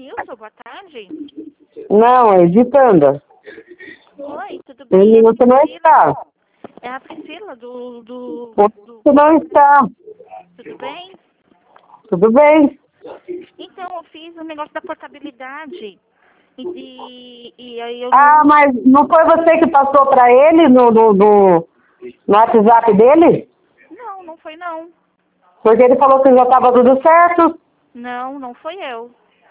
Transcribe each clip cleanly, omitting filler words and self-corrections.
Nilson, boa tarde. Não, é de Panda. Oi, tudo bem? Ele você não está. É a Priscila Você não está. Tudo bem? Tudo bem? Então, eu fiz o negócio da portabilidade. E aí eu Ah, não... mas não foi você que passou para ele no WhatsApp dele? Não, não foi não. Porque ele falou que já estava tudo certo. Não, não foi eu.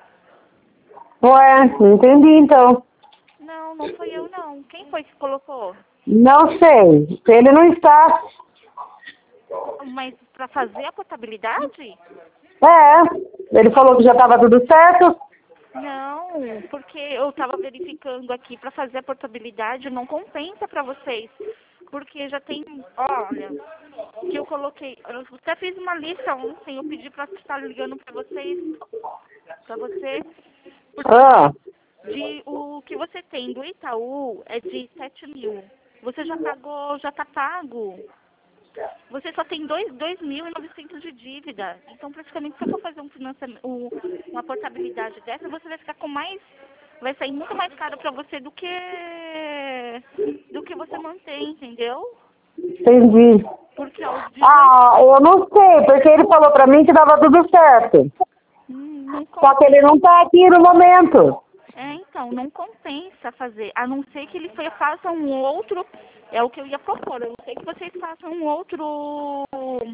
Ué, não entendi então. Não, não foi eu não. Quem foi que colocou? Não sei. Ele não está. Mas para fazer a portabilidade? É, ele falou que já estava tudo certo. Não, porque eu estava verificando aqui para fazer a portabilidade, não compensa para vocês. Porque já tem, olha, que eu coloquei, eu até fiz uma lista ontem, eu pedi para estar ligando para vocês, porque Ah, o que você tem do Itaú é de 7 mil. Você já pagou, já está pago. Você só tem 2.900 de dívida. Então, praticamente, se eu for fazer um financiamento, uma portabilidade dessa, você vai ficar com mais... Vai sair muito mais caro para você do que você mantém, entendeu? entendi. Porque aos 18... Ah, eu não sei, porque ele falou para mim que estava tudo certo. Não Só que ele não está aqui no momento. então, não compensa fazer. A não ser que ele faça um outro... É o que eu ia propor. A não ser que vocês façam um outro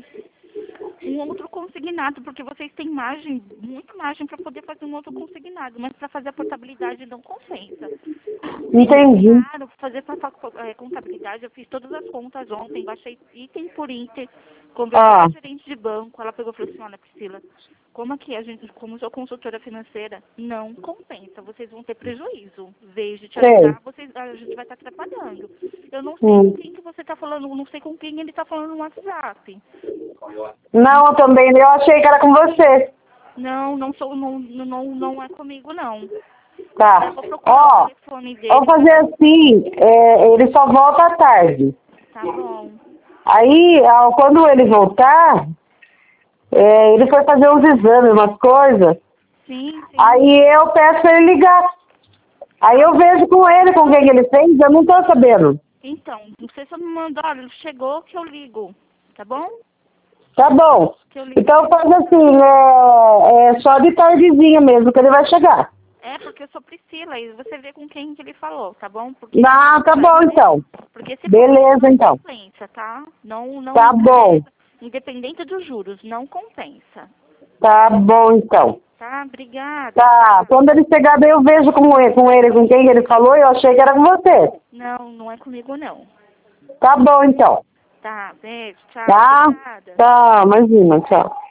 consignado, porque vocês têm margem, muita margem para poder fazer um outro consignado, mas para fazer a portabilidade não compensa. Entendi. Claro, fazer contabilidade, eu fiz todas as contas ontem, baixei item por item, conversei com a gerente de banco, ela pegou e falou assim, olha Priscila, como aqui a gente, como sou consultora financeira, não compensa, vocês vão ter prejuízo. Em vez de te ajudar, a gente vai estar atrapalhando. Eu não sei com quem que você está falando, não sei com quem ele está falando no WhatsApp. Não, também, eu achei que era com você. Não, não é comigo não. Tá. Eu vou procurar o telefone dele. Vamos fazer assim, ele só volta à tarde. Tá bom. Aí, quando ele voltar, ele foi fazer uns exames, umas coisas. Sim. Aí eu peço pra ele ligar. Aí eu vejo com ele com quem ele fez, eu não tô sabendo. Então, não sei se eu me mando, olha, chegou que eu ligo, tá bom? Tá bom. Então faz assim, é só de tardezinha mesmo que ele vai chegar. É, porque eu sou Priscila e você vê com quem que ele falou, tá bom? Tá bom então. Porque se Beleza então. compensa, tá? Não Tá bom. Independente dos juros, não compensa. Tá bom então. Tá, obrigada. Tá, quando ele chegar daí eu vejo com quem ele falou, eu achei que era com você. Não é comigo não. Tá bom então. Tá, beijo, tchau. Tá? Obrigada. Tá, imagina, tchau.